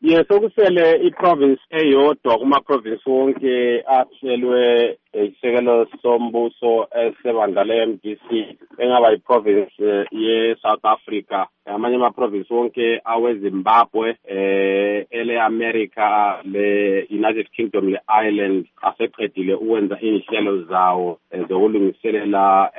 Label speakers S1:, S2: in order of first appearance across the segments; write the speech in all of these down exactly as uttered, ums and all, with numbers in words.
S1: Yes, okusele iprovince eyodwa kuma-province wonke ahlelwe isekelo sombuso esebandla le-M D C engaba iprovince ye-South Africa. Amanye ama-province wonke awe-Zimbabwe, eh, ele-America, le-United Kingdom, le-Ireland aseqedile ukwenza inhlelo zawo zokulungiselela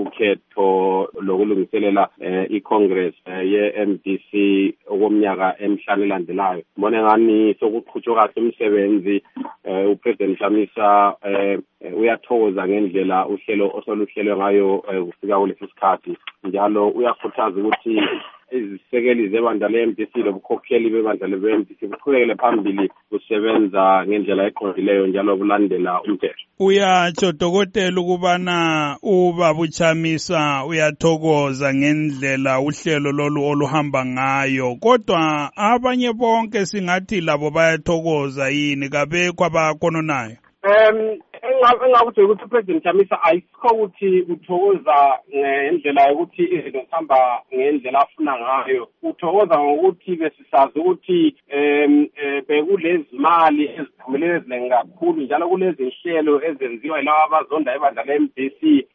S1: ukhetho lokulungiselela i-Congress ye-M D C okomnyaka emhlanu elandelayo. Mbona ngani sokuqhutshwa kahle umsebenzi, uPresident Chamisa uyathokoza ngendlela uhlelo osoluhlelwe ngayo kufika kulesi sikhathi, njalo uyakhuthaza ukuthi izisekeli zebandla le-M D C lobukhokheli bebandla le-M D C buqhubekele phambili kusebenza ngendlela eqondileyo njalo bulandela umthetho.
S2: Uyatsho dokotela ukubana ubaba uChamisa uyathokoza ngendlela uhlelo lolu oluhamba ngayo, kodwa abanye bonke singathi labo bayathokoza yini, kabekho abakononayo?
S1: Um engakuthi ukuthi uPresident Chamisa ayisikho ukuthi uthokoza ngendlela yokuthi izinto zihamba ngendlela afuna ngayo. Uthokoza ngokuthi besisazi ukuthi em bekulezi mali eziphumelele eziningi kakhulu, njalo kulezi nhlelo ezenziwa yilabo abazonda ebandla le-M D C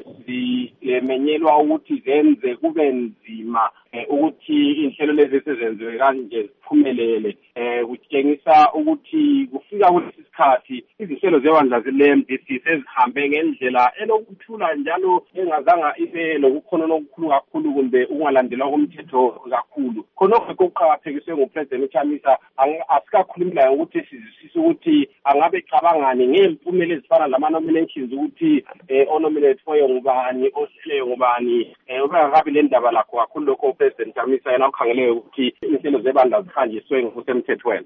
S1: ebezimenyelwa ukuthi zenze kube nzima ukuthi inhlelo lezi sezenziwe kanje ziphumelele. Eh kutshengisa ukuthi kufika kulesi sikhathi izinhlelo zebandla le-M D C sezihambe ngendlela enokuthula njalo engazanga ibe lokukhona okukhulu kakhulu kumbe ungalandelwa komthetho kakhulu. Khonokho okuqhakathekiswe nguPresident Chamisa asikakhulumi la ukuthi sizisisa ukuthi angabe cabangani ngempumela ezifana lama-nominations ukuthi onominate foyo ngubani, ohleleyo ngubani, ubengakabi le ndaba lakho kakhulu lokho uPresident Chamisa yena ukhangele ukuthi inhlelo zebandla zihanjiswe ngokusemthethweni.